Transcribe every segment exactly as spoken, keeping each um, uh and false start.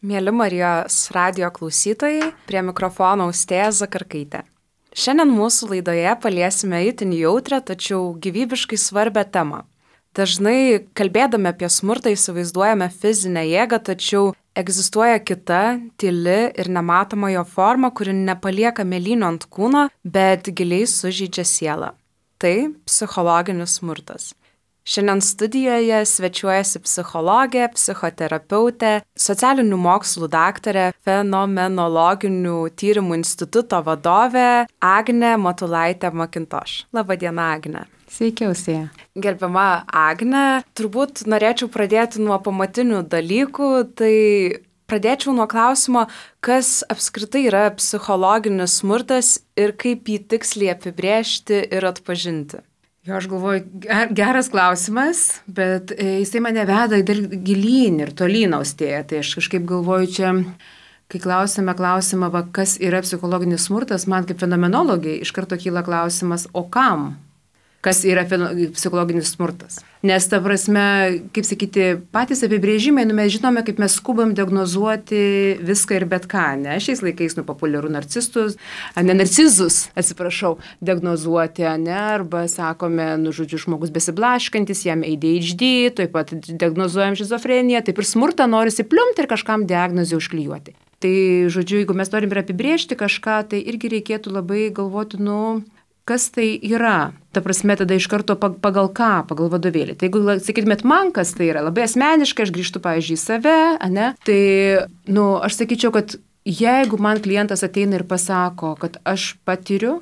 Mėly Marijos radijo klausytojai, prie mikrofono Austėja Zakarkaitė. Šiandien mūsų laidoje paliesime itin jautrią, tačiau gyvybiškai svarbią temą. Dažnai kalbėdami apie smurtą įsivaizduojame fizinę jėgą, tačiau egzistuoja kita, tyli ir nematoma jo forma, kuri nepalieka mėlynių ant kūno, bet giliai sužeidžia sielą. Tai psichologinis smurtas. Šiandien studijoje svečiuojasi psichologė, psichoterapeutė, socialinių mokslų daktarė, fenomenologinių tyrimų instituto vadovė Agnė Matulaitė Makintoš. Labadiena, Agnė. Sveiki, Austėja. Gerbiama Agnė, turbūt norėčiau pradėti nuo pamatinių dalykų, tai pradėčiau nuo klausimo, kas apskritai yra psichologinis smurtas ir kaip jį tiksliai apibrėžti ir atpažinti. Jo, aš galvoju, geras klausimas, bet jisai mane veda dar gilyn ir tolyn, Austėja. Tai aš kažkaip galvoju čia, kai klausime klausimą, va, kas yra psichologinis smurtas, man kaip fenomenologai iš karto kyla klausimas, o kam? Kas yra psichologinis smurtas. Nes ta prasme, kaip sakyti, patys apibrėžimai, nu, mes žinome, kaip mes skubam diagnozuoti viską ir bet ką, ne? Šiais laikais, nu, populiaru narcistus, ne narcizus, atsiprašau, diagnozuoti, ne? Arba sakome, nu, žodžiu, žmogus besiblaškantis, jam A D H D, taip pat diagnozuojam šizofreniją, taip ir smurtą norisi pliumti ir kažkam diagnozę užklijuoti. Tai, žodžiu, jeigu mes norim ir apibrėžti kažką, tai irgi reikėtų labai galvoti, nu, kas tai yra. Ta prasme, tada iš karto pagal ką, pagal vadovėlį. Tai jeigu sakytumėt man, kas tai yra, labai asmeniškai, aš grįžtu, pavyzdžiui, į save, ane, tai, nu, aš sakyčiau, kad jeigu man klientas ateina ir pasako, kad aš patiriu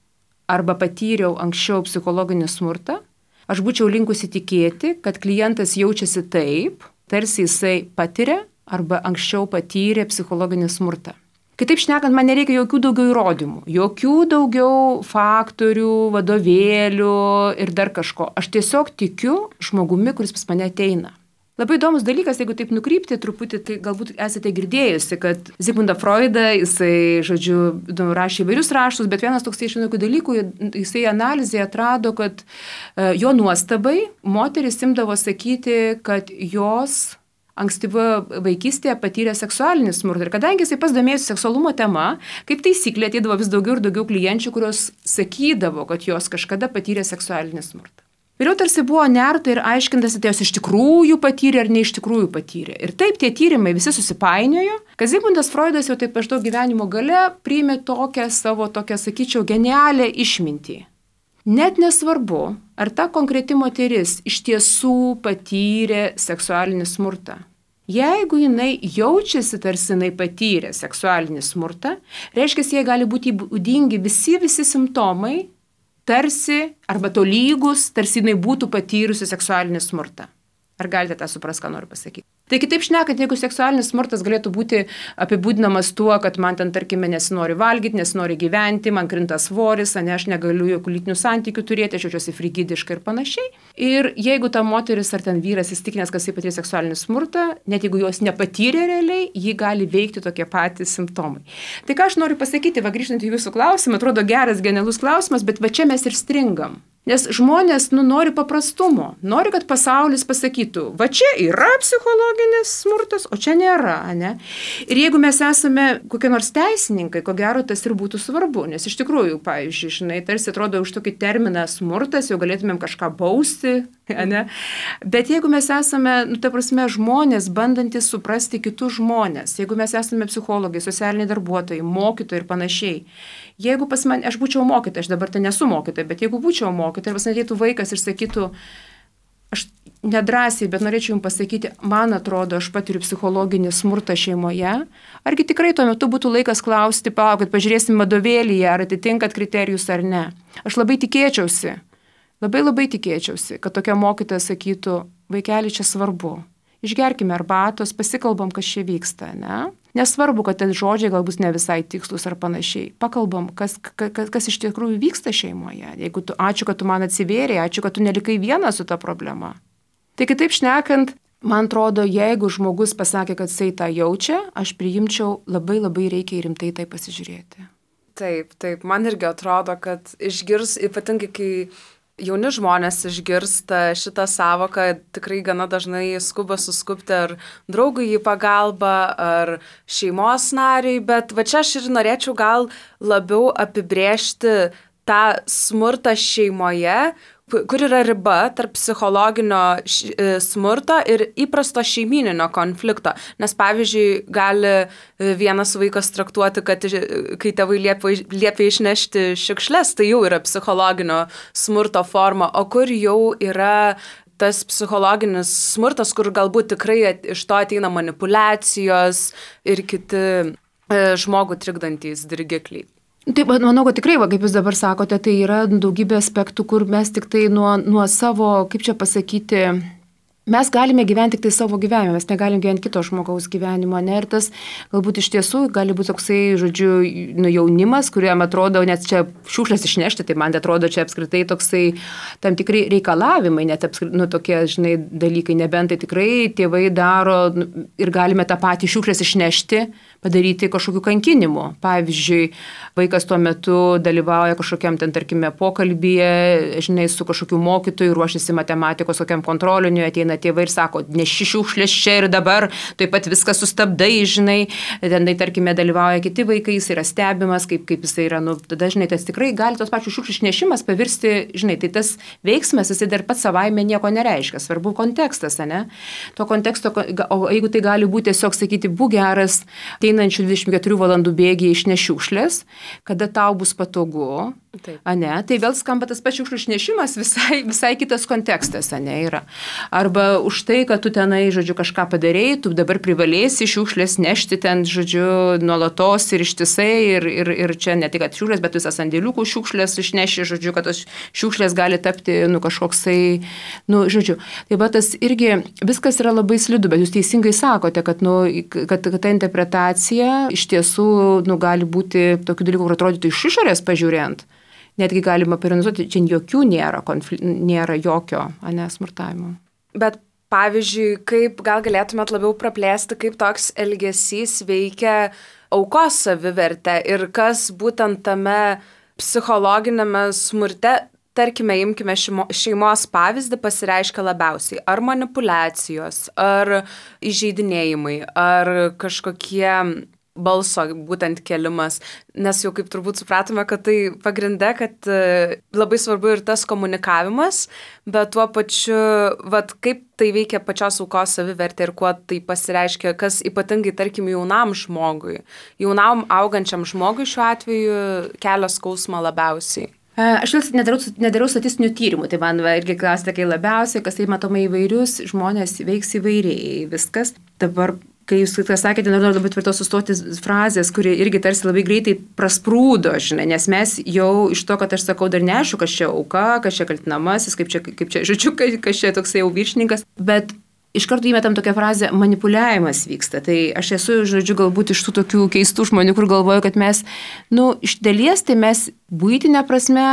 arba patyriau anksčiau psichologinį smurtą, aš būčiau linkusi tikėti, kad klientas jaučiasi taip, tarsi jisai patiria arba anksčiau patyrė psichologinį smurtą. Kitaip šnekant, man nereikia jokių daugiau įrodymų, jokių daugiau faktorių, vadovėlių ir dar kažko. Aš tiesiog tikiu žmogumi, kuris pas mane ateina. Labai įdomus dalykas, jeigu taip nukrypti truputį, tai galbūt esate girdėjusi, kad Zigmundą Freudą, jisai, žodžiu, rašė įvairius raštus, bet vienas toks iš vienokų dalykų, jisai analizėje atrado, kad jo nuostabai moteris imdavo sakyti, kad jos ankstyvoje vaikystėje patyrė seksualinį smurtą. Ir kadangi jisai pas domėjosi seksualumo tema, kaip taisyklė ateidavo vis daugiau ir daugiau klienčių, kurios sakydavo, kad jos kažkada patyrė seksualinį smurtą. Vėliau tarsi buvo nerta ir aiškintas, ar jos iš tikrųjų patyrė ar ne iš tikrųjų patyrė. Ir taip tie tyrimai visi susipainiojo, kad Zigmundas Freudas jau taip maždaug gyvenimo gale priėmė tokią savo, tokią, sakyčiau, genialią išmintį. Net nesvarbu, ar ta konkreti moteris iš tiesų patyrė seksualinį smurtą. Jeigu jinai jaučiasi, tarsi jinai patyrė seksualinį smurtą, reiškia, jai gali būti būdingi visi visi simptomai, tarsi arba tolygus, tarsi jinai būtų patyrusi seksualinį smurtą. Ar galite tą supras, ką noriu pasakyti? Tai kitaip šnekant, jeigu seksualinis smurtas galėtų būti apibūdinamas tuo, kad man ten, tarkime, nesinori valgyti, nesinori gyventi, man krinta svoris, ne, aš negaliu jokių lytinių santykių turėti, aš jaučiuosi frigidiškai ir panašiai. Ir jeigu ta moteris ar ten vyras įstikinęs, kad jis patyrė seksualinį smurtą, net jeigu jos nepatyrė realiai, jį gali veikti tokie patys simptomai. Tai ką aš noriu pasakyti, va grįžtant į jūsų klausimą, atrodo geras, genialus klausimas, bet va čia mes ir stringam. Nes žmonės, nu, nori paprastumo, nori, kad pasaulis pasakytų, va čia yra psichologinis smurtas, o čia nėra, ne? Ir jeigu mes esame kokie nors teisininkai, ko gero tas ir būtų svarbu, nes iš tikrųjų, pavyzdžiui, žinai, tarsi atrodo už tokį terminą smurtas, jau galėtumėm kažką bausti, ne? Bet jeigu mes esame, nu, ta prasme, žmonės, bandantis suprasti kitus žmonės, jeigu mes esame psichologai, socialiniai darbuotojai, mokytojai ir panašiai, jeigu pas man, aš būčiau mokytoja, aš dabar tai nesu mokytoja, bet jeigu būčiau mokytoja ir pas ateitų vaikas ir sakytų, aš nedrąsiai, bet norėčiau jums pasakyti, man atrodo, aš patiriu psichologinį smurtą šeimoje, argi tikrai tuo metu būtų laikas klausti, palaukit, pažiūrėsim vadovėlyje, ar atitinkat kriterijus ar ne. Aš labai tikėčiausi, labai labai tikėčiausi, kad tokia mokytoja sakytų, vaikeli, čia svarbu. Išgerkime arbatos, pasikalbam, kas čia vyksta, ne? Nesvarbu, kad ten žodžiai galbūt ne visai tikslus ar panašiai. Pakalbam, kas, kas, kas iš tikrųjų vyksta šeimoje. Jeigu tu, ačiū, kad tu man atsivėrė, ačiū, kad tu nelikai vienas su ta problema. Tai kitaip šnekant, man atrodo, jeigu žmogus pasakė, kad jisai tą jaučia, aš priimčiau labai labai reikia ir rimtai tai pasižiūrėti. Taip, taip, man irgi atrodo, kad išgirs, ypatingai kai jauni žmonės išgirsta šitą sąvoką, tikrai gana dažnai skuba suskubti ar draugui į pagalbą, ar šeimos nariui, bet va čia aš ir norėčiau gal labiau apibrėžti tą smurtą šeimoje, kur yra riba tarp psichologinio smurto ir įprasto šeimyninio konflikto. Nes pavyzdžiui, gali vienas vaikas traktuoti, kad kai tėvai liepia, liepia išnešti šiukšles, tai jau yra psichologinio smurto forma, o kur jau yra tas psichologinis smurtas, kur galbūt tikrai iš to ateina manipulacijos ir kiti žmogų trikdantys dirgikliai. Taip, manau, kad tikrai, va, kaip jūs dabar sakote, tai yra daugybė aspektų, kur mes tik tai nuo, nuo savo, kaip čia pasakyti, mes galime gyventi tik tai savo gyvenimą, mes negalim gyventi kito žmogaus gyvenimo, ne, ir tas galbūt iš tiesų gali būti toksai, žodžiu, nu, jaunimas, kuriuom atrodo, net čia šiukšlės išnešti, tai man atrodo čia apskritai toksai tam tikrai reikalavimai, net apskritai, nu, tokie, žinai, dalykai, nebent tai tikrai tėvai daro nu, ir galime tą patį šiukšlės išnešti, padaryti kažkokių kankinimų. Pavyzdžiui, vaikas tuo metu dalyvauja kažkokiam ten, tarkime, pokalbyje, žinai, su kažkokiu mokytoju, ruošiasi matematikos kokiam kontroliniu, ateina tėvai ir sako, neši šiukšlės čia ir dabar, taip pat viską sustabdai, žinai, ten, tai, tarkime, dalyvauja kiti vaikai, jis yra stebimas, kaip, kaip jis yra, nu, tada, žinai, tas tikrai gali tos pačių šiukšlės išnešimas pavirsti, žinai, tai tas veiksmas, jis dar pats savaime nieko nereiškia, svarbu kontekstas, ne? To konteksto, o jeigu tai gali būti tiesiog sakyti, būk geras, einančių dvidešimt keturių valandų bėgiai išneš šiukšlės, kada tau bus patogu, ane, tai vėl skamba tas pats šiukšlių išnešimas, visai, visai kitas kontekstas, ane, yra. Arba už tai, kad tu tenai, žodžiu, kažką padarėjai, tu dabar privalėsi šiukšlės nešti ten, žodžiu, nuolatos ir ištisai, ir, ir, ir čia ne tik, kad šiukšlės, bet visas sandėliukų šiukšlės išneši, žodžiu, kad tos šiukšlės gali tapti, nu, kažkoksai, nu, žodžiu. Tai va tas irgi, viskas yra labai slidu, bet jūs teisingai sakote, kad, nu, kad, kad ta interpretacija iš tiesų, nu, gali būti tokių dalykų, kur atrodytų iš išorės pažiūrint. Netgi galima perinizuoti, čia jokių nėra, konfl... nėra jokio, ane, smurtavimo. Bet pavyzdžiui, kaip gal galėtumėt labiau praplėsti, kaip toks elgesys veikia aukos savivertę ir kas būtent tame psichologinėme smurte, tarkime, imkime šeimo, šeimos pavyzdį, pasireiškia labiausiai. Ar manipulacijos, ar įžeidinėjimai, ar kažkokie balso būtent kelimas, nes jau kaip turbūt supratome, kad tai pagrinde, kad labai svarbu ir tas komunikavimas, bet tuo pačiu, vat, kaip tai veikia pačios aukos savivertė ir kuo tai pasireiškia, kas ypatingai, tarkim, jaunam žmogui, jaunam augančiam žmogui šiuo atveju kelia skausmą labiausiai. Aš vis nedarau, nedarau statistinių tyrimų, tai man va, irgi klausite, kai labiausiai, kas tai matoma įvairius, žmonės veiks įvairiai, viskas. Dabar kai jūs sakėte, noriu labai tvirtos sustoti frazės, kuri irgi tarsi labai greitai prasprūdo, žinai, nes mes jau iš to, kad aš sakau, dar neaišku, kas čia auka, kas čia kaltinamasis, kaip čia, kaip čia, žodžiu, kas čia toksai jau viršininkas, bet iš karto įmetam tokią frazę, manipuliavimas vyksta. Tai aš esu, žodžiu, galbūt iš tų tokių keistų žmonių, kur galvoju, kad mes, nu, iš dalies tai mes buitinė prasme,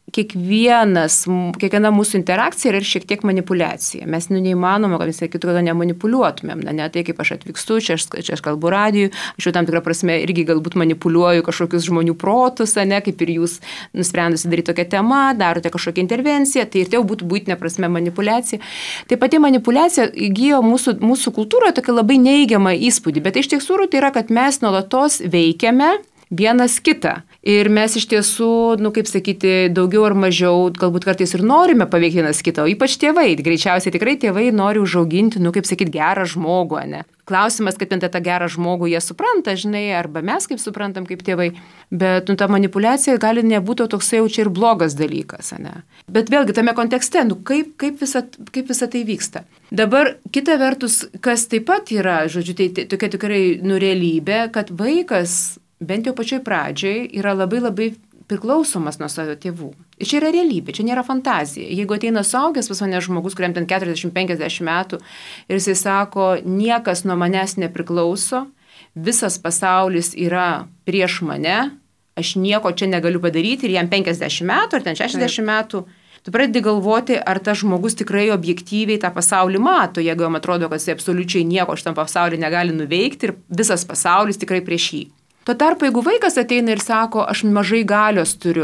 kiekvienas, kiekviena mūsų interakcija yra ir šiek tiek manipulacija. Mes nu, neįmanoma, kad mes kitų kada nemanipuliuotumėm. Na, ne tai, kaip aš atvykstu, čia aš, čia aš kalbu radijui, aš jau tam tikrą prasme irgi galbūt manipuliuoju kažkokius žmonių protus, ne, kaip ir jūs nusprendusi daryti tokią temą, darote kažkokią intervenciją, tai ir tai jau būtų būtinė prasme manipulacija. Tai pati manipulacija įgyjo mūsų, mūsų kultūroje tokį labai neigiamą įspūdį, bet iš tiesų tai yra, kad mes nuolatos veikiame vienas kitą. Ir mes iš tiesų, nu kaip sakyti, daugiau ar mažiau, galbūt kartais ir norime paveikti vienas kitą, o ypač tėvai. Greičiausiai tikrai tėvai nori užauginti, nu kaip sakyti, gerą žmogų, ne? Klausimas, kaip ten tą gerą žmogų jie supranta, žinai, arba mes kaip suprantam kaip tėvai. Bet nu, ta manipulacija gali nebūti toksai jau čia ir blogas dalykas, ne? Bet vėlgi tame kontekste, nu kaip, kaip, visa, kaip visa tai vyksta. Dabar kita vertus, kas taip pat yra, žodžiu, tai, tai tokia tikrai nu realybė, kad vaikas bent jau pačioj pradžioj yra labai labai priklausomas nuo savo tėvų. Ir čia yra realybė, čia nėra fantazija. Jeigu ateina suaugęs pas mane žmogus, kuriam ten keturiasdešimt penkiasdešimt metų ir jisai sako, niekas nuo manęs nepriklauso, visas pasaulis yra prieš mane, aš nieko čia negaliu padaryti ir jam penkiasdešimt metų ar ten šešiasdešimt metų, tu pradedi galvoti, ar tas žmogus tikrai objektyviai tą pasaulį mato, jeigu jam atrodo, kad jis absoliučiai nieko šitam pasauliu negali nuveikti ir visas pasaulis tikrai prieš jį. Tuo tarpu, jeigu vaikas ateina ir sako, aš mažai galios turiu,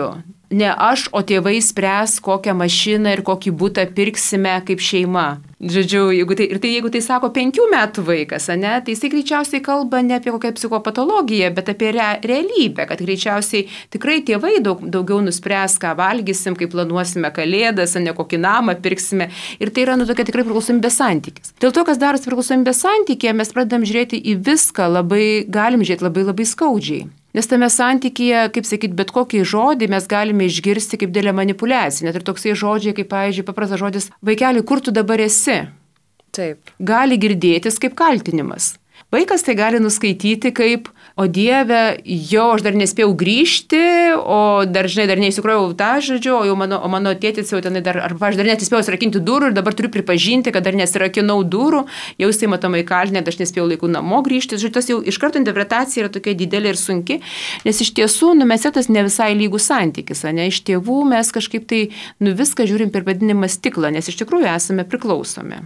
Ne aš, o tėvai spręs, kokią mašiną ir kokį butą pirksime kaip šeima. Žodžiu, jeigu tai, ir tai jeigu tai sako penkių metų vaikas, ne, tai jisai greičiausiai kalba ne apie kokią psichopatologiją, bet apie re, realybę, kad greičiausiai tikrai tėvai daug, daugiau nuspręs, ką valgysim, kaip planuosime kalėdas, ne kokį namą pirksime. Ir tai yra nu, tokia tikrai priklausomybės santykis. Dėl to, kas darosi priklausomybės santykė, mes pradedam žiūrėti į viską labai, galim žiūrėti labai labai skaudžiai. Nes tame santykyje, kaip sakyt, bet kokį žodį mes galime išgirsti kaip dėlę manipulaciją. Net ir toksai žodžiai, kaip, pavyzdžiui, paprastas žodis, vaikeli, kur tu dabar esi? Taip. Gali girdėtis kaip kaltinimas. Vaikas tai gali nuskaityti kaip, o Dieve, jo, aš dar nespėjau grįžti, o dar, žinai, dar neįsikrojau tą žodžiu, o jau mano, o mano tėtis jau tenai dar, arba aš dar net nespėjau atsirakinti durų ir dabar turiu pripažinti, kad dar nesirakinau durų, jau jisai matomai kaltinė, kad aš nespėjau laiku namo grįžti. Žodžiu, tas jau iš karto interpretacija yra tokia didelė ir sunki, nes iš tiesų, nu, mes tas ne visai lygus santykis, ne, iš tėvų mes kažkaip tai, nu, viską žiūrim per vadinimą stiklą, nes iš tikrųjų esame priklausomi.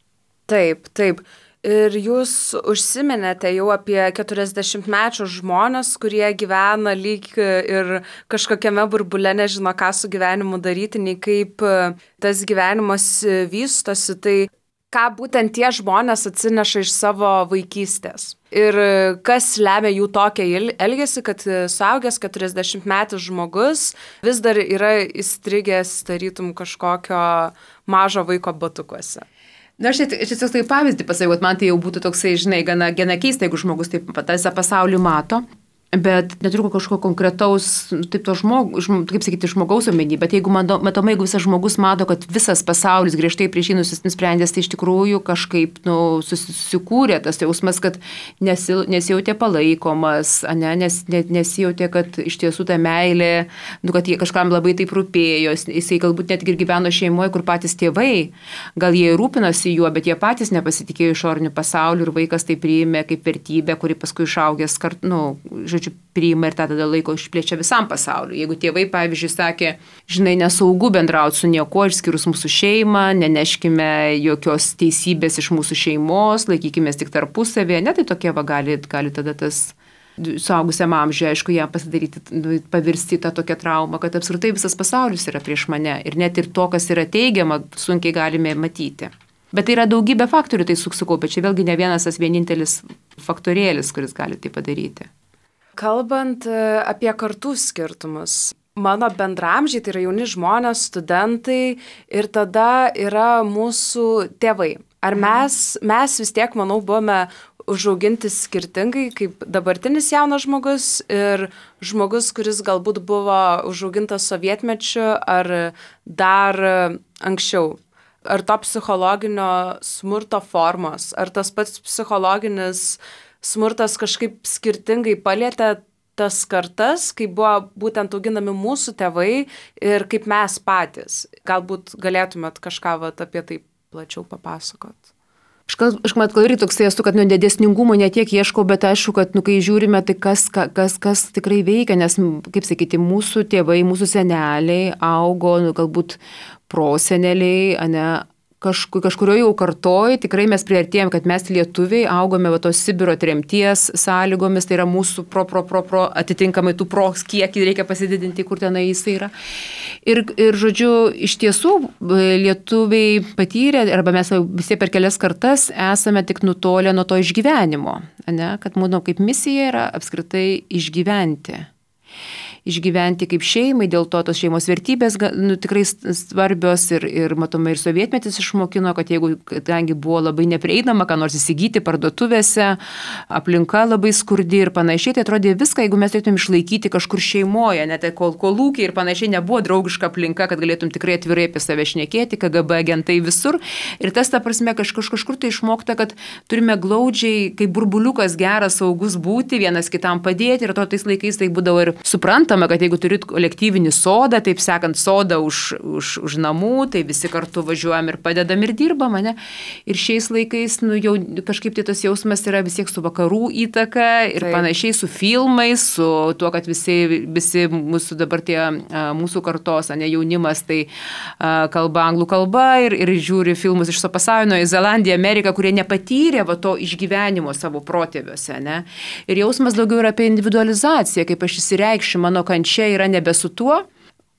Taip, taip. Ir jūs užsiminėte jau apie keturiasdešimtmečius žmonės, kurie gyvena lyg ir kažkokiame burbule, nežino, ką su gyvenimu daryti, nei kaip tas gyvenimas vystosi. Tai ką būtent tie žmonės atsineša iš savo vaikystės? Ir kas lemia jų tokią elgesį, kad suaugęs keturiasdešimtmetis žmogus vis dar yra įstrigęs, tarytum, kažkokio mažo vaiko batukuose? Na, aš tiesiog tai pavyzdį pasakiau, kad man tai jau būtų toksai, žinai, gana, gana keista, jeigu žmogus taip visą pasaulį mato. Bet neturiu kažko konkretaus, taip to žmogus, kaip sakyti, žmogaus omeny, bet jeigu matomai, jeigu visas žmogus mato, kad visas pasaulis griežtai prieš jį nusprendęs, tai iš tikrųjų kažkaip nu, susikūrė tas jausmas, kad nesi, nesijautė palaikomas, ne, nes, nesijautė, kad iš tiesų ta meilė, nu, kad jie kažkam labai taip rūpėjo, jisai galbūt net ir gyveno šeimoje, kur patys tėvai, gal jie rūpinosi juo, bet jie patys nepasitikėjo išoriniu pasauliu ir vaikas tai priėmė kaip vertybę, kuri paskui išaugęs kartu, nu, priima ir tą tada laiko išplečia visam pasauliu. Jeigu tėvai, pavyzdžiui, sakė, žinai, nesaugu bendrauti su niekuo išskyrus mūsų šeimą, neneškime jokios teisybės iš mūsų šeimos, laikykime tik tarpusavėje, ne, tai tokie va gali, gali tada tas suaugusiam amžiui, aišku, ją pasidaryti, pavirsti tą tokią traumą, kad apskritai visas pasaulis yra prieš mane ir net ir to, kas yra teigiama, sunkiai galime matyti. Bet tai yra daugybė faktorių, tai sukaupia, čia vėlgi ne vienas tas vienintelis faktorėlis, kuris gali tai padaryti. Kalbant apie kartų skirtumus, mano bendramžiai, tai yra jauni žmonės, studentai ir tada yra mūsų tėvai. Ar mes, mes vis tiek, manau, buvome užauginti skirtingai, kaip dabartinis jaunas žmogus ir žmogus, kuris galbūt buvo užaugintas sovietmečiu ar dar anksčiau? Ar to psichologinio smurto formos, ar tas pats psichologinis smurtas kažkaip skirtingai palietė tas kartas, kaip buvo būtent auginami mūsų tėvai ir kaip mes patys. Galbūt galėtumėt kažką vat, apie tai plačiau papasakot. Aš, aš mat, gal ir toksai esu, kad nu, dėsningumo ne tiek ieškau, bet aišku, kad nu, kai žiūrime, tai kas, kas, kas tikrai veikia, nes, kaip sakyti, mūsų tėvai, mūsų seneliai augo, nu, galbūt proseneliai, ane, Kažku, kažkurio jau kartoj tikrai mes priartėjom, kad mes lietuviai augome va, tos Sibiro tremties sąlygomis, tai yra mūsų pro, pro, pro, pro, atitinkamai tų proks kiekį reikia pasididinti, kur tenai jisai yra. Ir, ir žodžiu, iš tiesų lietuviai patyrė, arba mes visi per kelias kartas esame tik nutolę nuo to išgyvenimo, ne? Kad mūsų kaip misija yra apskritai išgyventi. Išgyventi kaip šeimai, dėl to tos šeimos vertybės nu, tikrai svarbios ir, ir matome ir sovietmetis išmokino, kad jeigu, kadangi buvo labai neprieinama, ką nors įsigyti parduotuvėse, aplinka labai skurdi ir panašiai, tai atrodė viską, jeigu mes turėtum išlaikyti kažkur šeimoje, net kol kolūkiai ir panašiai nebuvo draugiška aplinka, kad galėtum tikrai atvirai apie save šnekėti, K G B agentai visur. Ir tas, ta prasme, kažkur, kažkur tai išmokta, kad turime glaudžiai, kaip burbuliukas geras, saugus būti, vienas kitam padėti ir to tais laikais tai būdavo ir suprantama, kad jeigu turit kolektyvinį sodą, taip sakant, sodą už, už, už namų, tai visi kartu važiuojam ir padedam ir dirbam, ne? Ir šiais laikais, nu, jau kažkaip tai tas jausmas yra vis tiek su vakarų įtaka ir taip. Panašiai su filmais, su tuo, kad visi, visi mūsų dabar tie mūsų kartos, ne, jaunimas, tai a, kalba anglų kalba ir, ir žiūri filmus iš so pasaulio, į Zelandiją, Ameriką, kurie nepatyrė va, to išgyvenimo savo protėviuose, ne? Ir jausmas daugiau yra apie individualizaciją, kaip aš įsireikščiu, mano kančia yra nebe su tuo,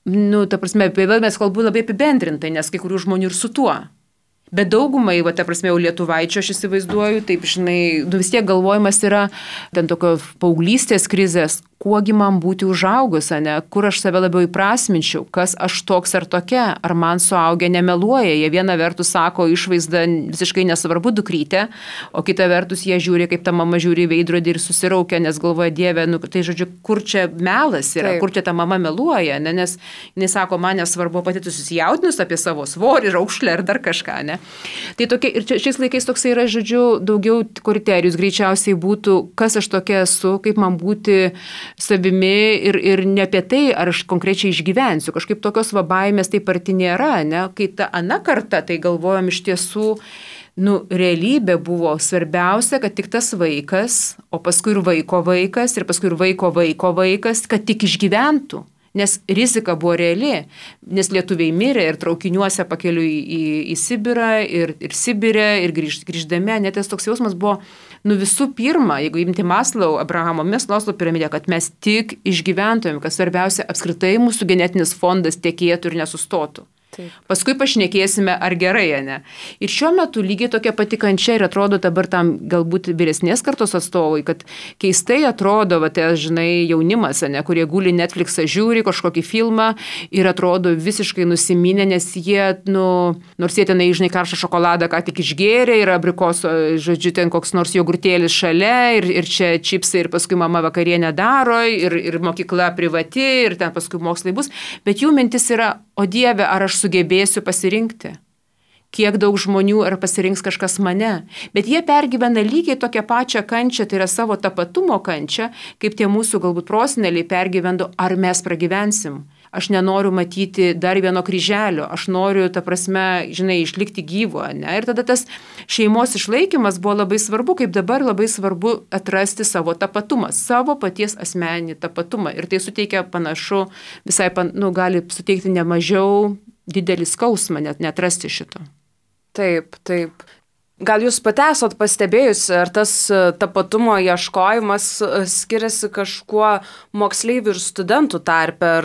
nu, ta prasme, vėl mes kalbu labai apibendrintai, nes kai kurių žmonių ir su tuo. Bet daugumai, va, ta prasme, jau lietuvaičio aš įsivaizduoju, taip, žinai, nu, vis tiek galvojimas yra ten tokio paauglystės krizės, kuogi man būti užaugus, ne, kur aš save labiau įprasminčiau, kas aš toks ar tokia, ar man suaugę nemeluoja, jie viena vertus sako išvaizda visiškai nesvarbu dukrytė, o kita vertus jie žiūri, kaip ta mama žiūri į veidrodį ir susiraukia, nes galvoja, Dieve, nu, tai žodžiu, kur čia melas yra, Taip. Kur čia ta mama meluoja, ne, nes jis sako, man nesvarbu pati susijaudinus apie savo svorį, raukšlę ar dar kažką, ne. Tai tokia, ir čia, šiais laikais toksai yra, žodžiu, daugiau kriterijus greičiausiai būtų, kas aš tokia esu, kaip man būti savimi ir, ir ne apie tai, ar aš konkrečiai išgyvensiu. Kažkaip tokios va baimės taip arti nėra, ne? Kai ta ana karta, tai galvojom iš tiesų, nu, realybė buvo svarbiausia, kad tik tas vaikas, o paskui ir vaiko vaikas, ir paskui ir vaiko vaiko vaikas, kad tik išgyventų. Nes rizika buvo reali, nes lietuviai mirė ir traukiniuose pakeliui į, į, į Sibirą, ir, ir Sibirė, ir grįž, grįždami, net tas toks jausmas buvo, nu visų pirma, jeigu imti Maslau, Abrahamo Maslau piramidę, kad mes tik išgyventumėm, kad svarbiausia apskritai mūsų genetinis fondas tekėtų ir nesustotų. Taip. Paskui pašnekėsime, ar gerai, ne. Ir šiuo metu lygiai tokia pati kančia ir atrodo dabar tam galbūt vyresnės kartos atstovai, kad keistai atrodo, va, tai, žinai, jaunimas, ne, kurie guli Netflixą, žiūri kažkokį filmą ir atrodo visiškai nusiminę, nes jie, nu, nors jie tenai, žinai, karštą šokoladą ką tik išgėrė, yra abrikoso, žodžiu, ten koks nors jogurtėlis šalia ir, ir čia čipsai ir paskui mama vakarienę daro ir, ir mokykla privati ir ten paskui mokslai bus, bet jų mintis yra, o Dieve, ar aš sugebėsiu pasirinkti. Kiek daug žmonių ar pasirinks kažkas mane. Bet jie pergyvena lygiai tokią pačią kančią, tai yra savo tapatumo kančią, kaip tie mūsų galbūt proseneliai pergyvendo, ar mes pragyvensim. Aš nenoriu matyti dar vieno kryželio, aš noriu, ta prasme, žinai, išlikti gyvo. Ne? Ir tada tas šeimos išlaikymas buvo labai svarbu, kaip dabar labai svarbu atrasti savo tapatumą, savo paties asmeninį tapatumą. Ir tai suteikia panašu, visai, nu, gali suteikti nemažiau didelį skausmą, net neatrasti šito. Taip, taip. Gal jūs pati esat pastebėjusi, ar tas tapatumo ieškojimas skiriasi kažkuo moksleivių ir studentų tarpe, ar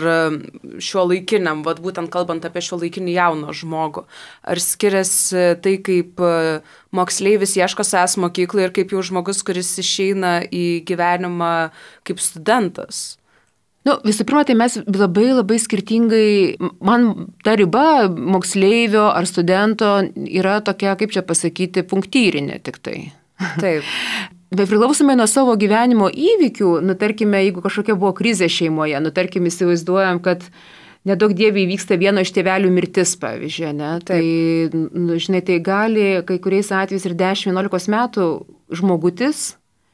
šio laikiniam, vat būtent kalbant apie šio laikinį jauną žmogų, ar skiriasi tai, kaip moksleivis ieško savęs mokyklai ir kaip jau žmogus, kuris išeina į gyvenimą kaip studentas? Nu, visų pirma, tai mes labai labai skirtingai, man ta riba moksleivio ar studento yra tokia, kaip čia pasakyti, punktyrinė tik tai. Taip. Bet priklausomai nuo savo gyvenimo įvykių, nu, tarkime, jeigu kažkokia buvo krizė šeimoje, nu, tarkime, įsivaizduojam, kad nedaug Dievui vyksta vieno iš tėvelių mirtis, pavyzdžiui, ne? Tai, nu, žinai, tai gali kai kuriais atvejais ir dešimt vienuolika metų žmogutis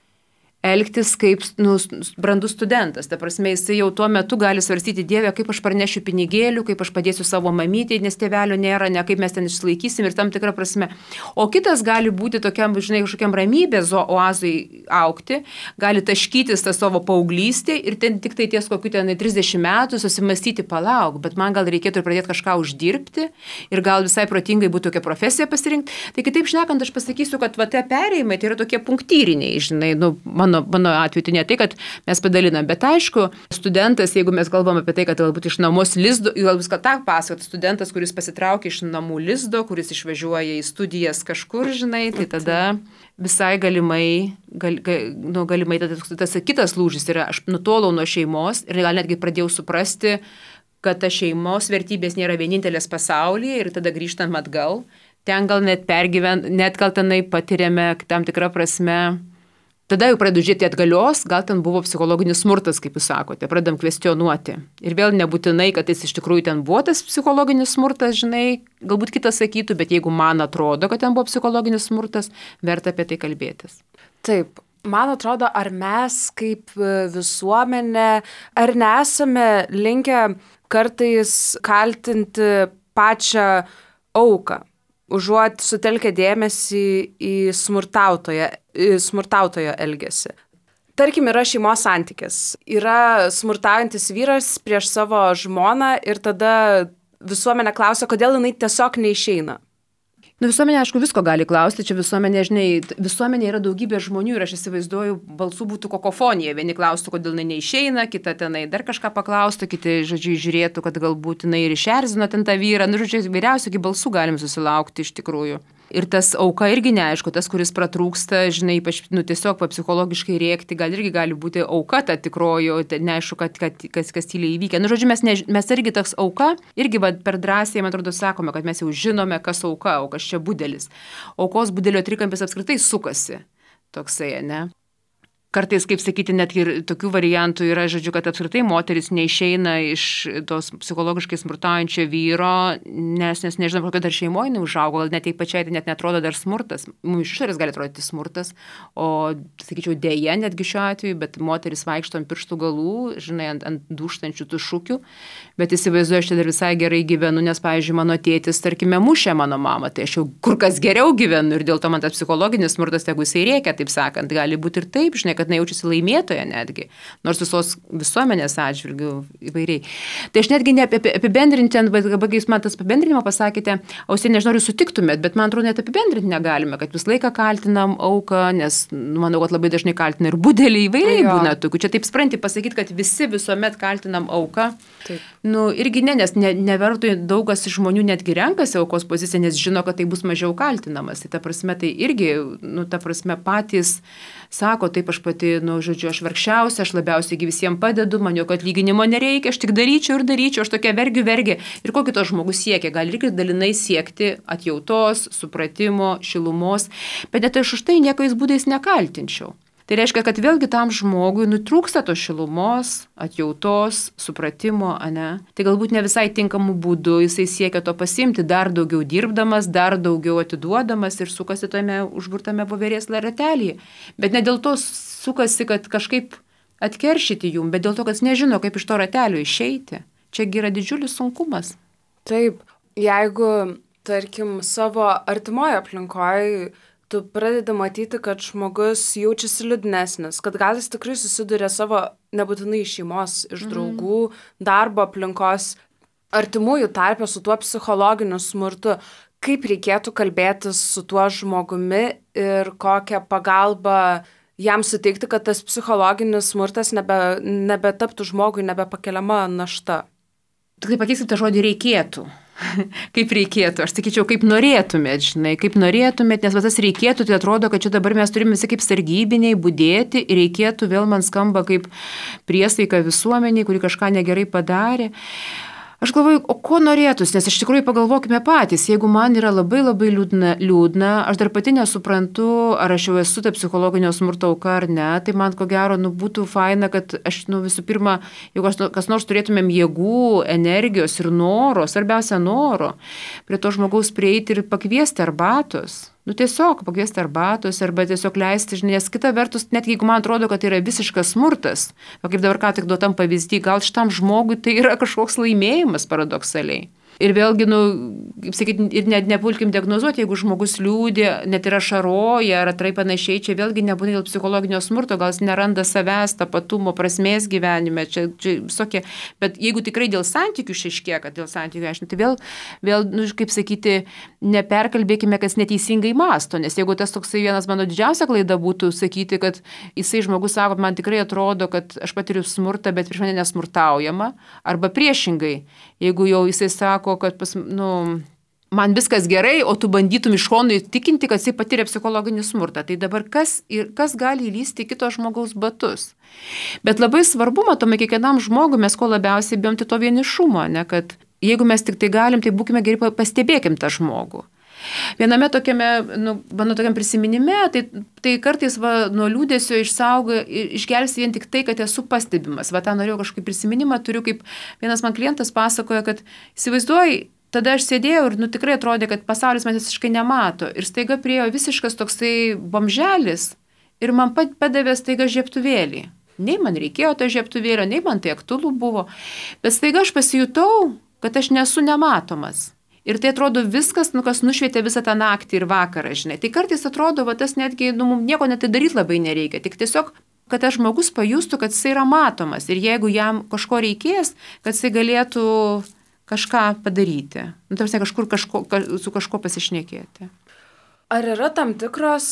elgtis kaip, nu, brandus studentas. Ta prasme, jisai jau tuo metu gali svarstyti, Dieve, kaip aš parnešiu pinigėlių, kaip aš padėsiu savo mamytei, nes tėvelio nėra, ne kaip mes ten išlaikysim ir tam tikrą prasme. O kitas gali būti tokiam, žinai, kažkokiam ramybės oazai aukti, gali taškytis tą savo paauglystę ir ten tik tai ties kokiu ten trisdešimt metų susimastyti, palauk, bet man gal reikėtų ir pradėti kažką uždirbti ir gal visai protingai būtų tokia profesija pasirinkti. Tai kitaip šnekant, aš pasakysiu, kad va tie perėjimai tai yra tokie punktyriniai, žinai, nu, mano Mano atveju tai ne tai, kad mes padalinam, bet aišku, studentas, jeigu mes kalbam apie tai, kad galbūt iš namos lizdo, gal viską tą pasakot, studentas, kuris pasitraukia iš namų lizdo, kuris išvažiuoja į studijas kažkur, žinai, tai tada visai galimai, gal, gal, nu, galimai tada tas kitas lūžis yra, aš nutolau nuo šeimos ir gal netgi pradėjau suprasti, kad ta šeimos vertybės nėra vienintelės pasaulyje ir tada grįžtant atgal, ten gal net pergyvent, net gal tenai patiriame tam tikrą prasme. Tada jau pradedu žiūrėti atgalios, gal ten buvo psichologinis smurtas, kaip jūs sakote, pradedam kvestionuoti. Ir vėl nebūtinai, kad jis iš tikrųjų ten buvo tas psichologinis smurtas, žinai, galbūt kitas sakytų, bet jeigu man atrodo, kad ten buvo psichologinis smurtas, verta apie tai kalbėtis. Taip, man atrodo, ar mes kaip visuomenė, ar nesame linkę kartais kaltinti pačią auką, užuot sutelkę dėmesį į smurtautoją, į smurtautojo elgesį. Tarkim, yra šeimos santykis. Yra smurtaujantis vyras prieš savo žmoną ir tada visuomenė klausia, kodėl jinai tiesiog neišeina. Nu, visuomenė, aišku, visko gali klausti, čia visuomenė, žinai, visuomenė yra daugybė žmonių ir aš įsivaizduoju, balsų būtų kokofonija. Vieni klaustų, kodėl jinai neišeina, kita tenai dar kažką paklaustų, kiti, žodžiu, žiūrėtų, kad galbūt jinai ir išerzino ten tą vyrą. Nu, žodžiu, vyriausių balsų galim susilaukti iš tikrųjų. Ir tas auka irgi neaišku, tas, kuris pratrūksta, žinai, ypač, nu, tiesiog psichologiškai rėkti, gal irgi gali būti auka ta tikroji, neaišku, kad, kad, kas, kas tyliai įvykę. Nu, žodžiu, mes, ne, mes irgi toks auka, irgi va, per drąsiai, man atrodo, sakome, kad mes jau žinome, kas auka, o kas čia budelis. Aukos budelio trikampis apskritai sukasi toksai, ne? Kartais, kaip sakyti, net ir tokių variantų yra, žodžiu, kad apskritai moteris neišeina iš tos psichologiškai smurtaujančio vyro, nes, nes nežinau, kokia dar šeimoje neužaugo, gal net jai pačiai tai net netrodo dar smurtas. Mums iš išorės gali atrodyti smurtas, o, sakyčiau, dėja netgi šiuo atveju, bet moteris vaikšto ant pirštų galų, žinai, ant, ant dūštančių tų šūkių, bet įsivaizduoju, aš čia dar visai gerai gyvenu, nes, pavyzdžiui, mano tėtis, tarkime, mušė mano mamą, tai aš jau kur kas geriau gyvenu ir dėl to man tas psichologinis smurtas, jeigu jisai rėkia, taip sakant, gali būti ir taip, žinai, kad nejaučiasi laimėtoja netgi, nors visos visuomenės atžvilgių įvairiai. Tai aš netgi ne apibendrinti, bet kai jūs man tas apibendrinimą pasakėte, Austėja, nežinau, jūs sutiktumėt, bet man atrodo, net apibendrinti negalime, kad visą laiką kaltinam auką, nes manau, kad labai dažnai kaltina ir budelį įvairiai jo. Būna tokių. Čia taip spranti pasakyti, kad visi visuomet kaltinam auką. Taip. Nu, irgi ne, nes ne, nevertų daugas žmonių netgi renkasi aukos poziciją, nes žino, kad tai bus mažiau kaltinamas. Tai ta prasme, tai irgi, nu, ta prasme, patys sako, taip aš pati, nu, žodžiu, aš vargšiausia, aš labiausiai visiems padedu, man jokio atlyginimo nereikia, aš tik daryčiau ir daryčiau, aš tokia vergiu vergi. Ir kokį to žmogus siekia, gali irgi dalinai siekti atjautos, supratimo, šilumos, bet net aš už tai niekais būdais nekaltinčiau. Tai reiškia, kad vėlgi tam žmogui nutrūksta to šilumos, atjautos, supratimo, ane. Tai galbūt ne visai tinkamų būdų jisai siekia to pasimti, dar daugiau dirbdamas, dar daugiau atiduodamas ir sukasi tame užburtame voverės ratelėje. Bet ne dėl to sukasi, kad kažkaip atkeršyti jum, bet dėl to, kad jis nežino, kaip iš to ratelio išeiti. Čiagi yra didžiulis sunkumas. Taip, jeigu, tarkim, savo artimoje aplinkoje tu pradedi matyti, kad žmogus jaučiasi liūdnesnis, kad gal jis tikrai susiduria savo, nebūtinai iš šeimos, iš draugų, darbo aplinkos, artimųjų tarpe su tuo psichologiniu smurtu. Kaip reikėtų kalbėtis su tuo žmogumi ir kokią pagalbą jam suteikti, kad tas psichologinis smurtas nebe, nebetaptų žmogui nebepakeliama našta? Tik tai pakeisim tą žodį reikėtų. Kaip reikėtų, aš sakyčiau, kaip norėtumėt, žinai, kaip norėtumėt, nes tas reikėtų, tai atrodo, kad čia dabar mes turime visi kaip sargybiniai budėti ir reikėtų vėl man skamba kaip priesaika visuomeniai, kuri kažką negerai padarė. Aš galvoju, o ko norėtus, nes iš tikrųjų pagalvokime patys, jeigu man yra labai labai liūdna, liūdna, aš dar pati nesuprantu, ar aš jau esu ta psichologinio smurto auka ar ne, tai man ko gero, nu, būtų faina, kad aš, nu, visų pirma, jeigu aš, kas nors turėtumėm jėgų, energijos ir noro, svarbiausia noro, prie to žmogaus prieiti ir pakviesti arbatos. Nu tiesiog pakviesti arbatos arba tiesiog leisti, žinai, nes kita vertus, net jeigu man atrodo, kad tai yra visiškas smurtas, o kaip dabar ką tik duotam pavyzdį, gal šitam žmogui tai yra kažkoks laimėjimas paradoksaliai. Ir vėlgi, nu, kaip sakyti, ir net nepulkim diagnozuoti, jeigu žmogus liūdė, net yra šaroja ar atrai panašiai, čia vėlgi nebūna dėl psichologinio smurto, gal jis neranda savęs, tapatumo, prasmės gyvenime, čia, čia visokie, bet jeigu tikrai dėl santykių išaiškėja, kad dėl santykių aišku, tai vėl, vėl, nu, kaip sakyti, neperkalbėkime, kas neteisingai mąsto, nes jeigu tas toksai vienas mano didžiausia klaida būtų sakyti, kad jisai žmogus sako, man tikrai atrodo, kad aš patiriu smurtą, bet prieš mane nesmurtaujama, arba priešingai, jeigu jau jisai sako, kad pas, nu, man viskas gerai, o tu bandytum iš šonų įtikinti, kad jisai patiria psichologinį smurtą. Tai dabar kas, ir, kas gali įlysti kito žmogaus batus? Bet labai svarbu, matome, kiekvienam žmogui mes ko labiausiai bijom tai to vienišumo, ne, kad jeigu mes tik tai galim, tai būkime geri, pastebėkim tą žmogų. Viename tokiame, nu, mano tokiam prisiminime, tai, tai kartais va, nuo liūdėsio išsaugo, išgelsi vien tik tai, kad esu pastebimas. Va, tą norėjau kažkaip prisiminimą, turiu, kaip vienas man klientas pasakoja, kad įsivaizduoji, tada aš sėdėjau ir nu, tikrai atrodė, kad pasaulis man visiškai nemato. Ir staiga priėjo visiškas toksai bomželis ir man padavė staiga žiebtuvėlį. Nei man reikėjo to žiebtuvėlio, nei man tai aktualu buvo. Bet staiga aš pasijutau, kad aš nesu nematomas. Ir tai atrodo viskas, nu, kas nušvietė visą tą naktį ir vakarą, žinai. Tai kartais atrodo, va, tas netgi, nu, mums nieko net daryti labai nereikia. Tik tiesiog, kad tas žmogus pajustų, kad jis yra matomas. Ir jeigu jam kažko reikės, kad jis galėtų kažką padaryti. Nu, tarsi kažkur kažko, su kažko pasišnekėti. Ar yra tam tikros,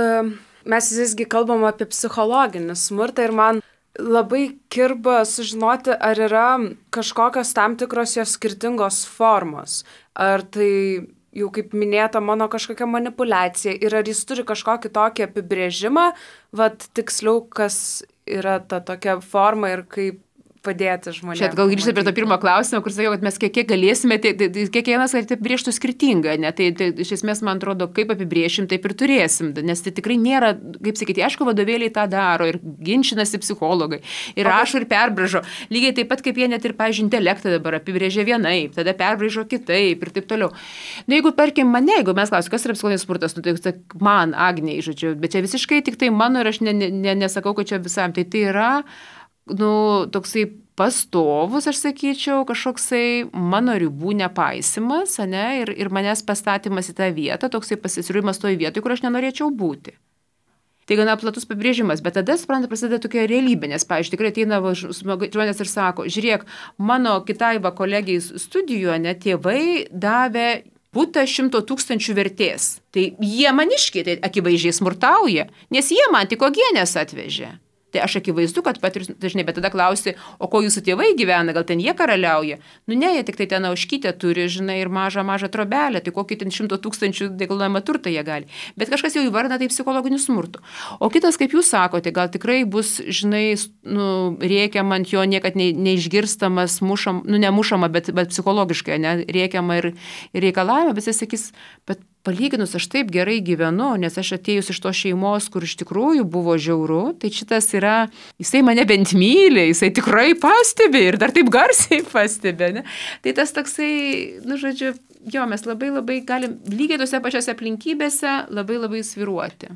mes visgi kalbam apie psichologinį smurtą ir man labai kirba sužinoti, ar yra kažkokios tam tikros jos skirtingos formos. Ar tai jau kaip minėta mano kažkokia manipulacija ir ar jis turi kažkokį tokį apibrėžimą, vat tiksliau, kas yra ta tokia forma ir kaip padėti žmonėms. Čia gal grįžti prie to pirmo klausimo, kur sakiau, kad mes kiek, kiek galėsime, tai, tai, tai kiekvienas apibrėžtų skirtingą, ne? Tai, tai iš esmės, man atrodo, kaip apibrėšim, taip ir turėsim, nes tai tikrai nėra, kaip sakyti, aišku, vadovėliai tą daro ir ginčinasi psichologai, ir rašo ir perbražo, lygiai taip pat kaip jie net ir, pavyzdžiui, intelektą dabar apibrėžia vienaip, tada perbražo kitaip ir taip toliau. Na, jeigu, tarkim, mane, jeigu mes klausim, kas yra psichologinis smurtas, nu, tai man, Agnei, žodžiu, bet čia visiškai tik tai mano ir aš ne, ne, nesakau, kad čia visam, tai tai yra nu, toksai pastovus, aš sakyčiau, kažkoksai mano ribų nepaisimas, ane, ir, ir manęs pastatymas į tą vietą, toksai pasisirimas toje vietoje, kur aš nenorėčiau būti. Tai gana platus pabrėžimas, bet tada, supranta, prasideda tokia realybė, nes, pavyzdžiui, tikrai ateina žmonės ir sako, žiūrėk, mano kitai va kolegijai studijoje, ne, tėvai davė butą šimto tūkstančių vertės. Tai jie maniškiai, tai akivaizdžiai smurtauja, nes jie man tik uogienės atvežė. Tai aš akivaizdu, kad patiriu dažnai, bet tada klausi, o ko jūsų tėvai gyvena, gal ten jie karaliauja? Nu ne, jie tik tai ten auškytę turi, žinai, ir mažą, mažą trobelę, tai kokį ten šimto tūkstančių nekilnojamą turtą jie gali. Bet kažkas jau įvardina tai psichologiniu smurtu. O kitas, kaip jūs sakote, gal tikrai bus, žinai, nu, rėkiama ant jo niekad ne, neišgirstamas, mušam, nu nemušama, bet, bet psichologiškai, ne, rėkiama ir, ir reikalavima, bet jis sakys, bet palyginus aš taip gerai gyvenu, nes aš atėjus iš to šeimos, kur iš tikrųjų buvo žiauru, tai šitas yra, jisai mane bent myli, jisai tikrai pastebi ir dar taip garsiai pastebi, ne? Tai tas toksai, nu žodžiu, jo, mes labai labai galim lygiai tose pačiose aplinkybėse labai labai sviruoti.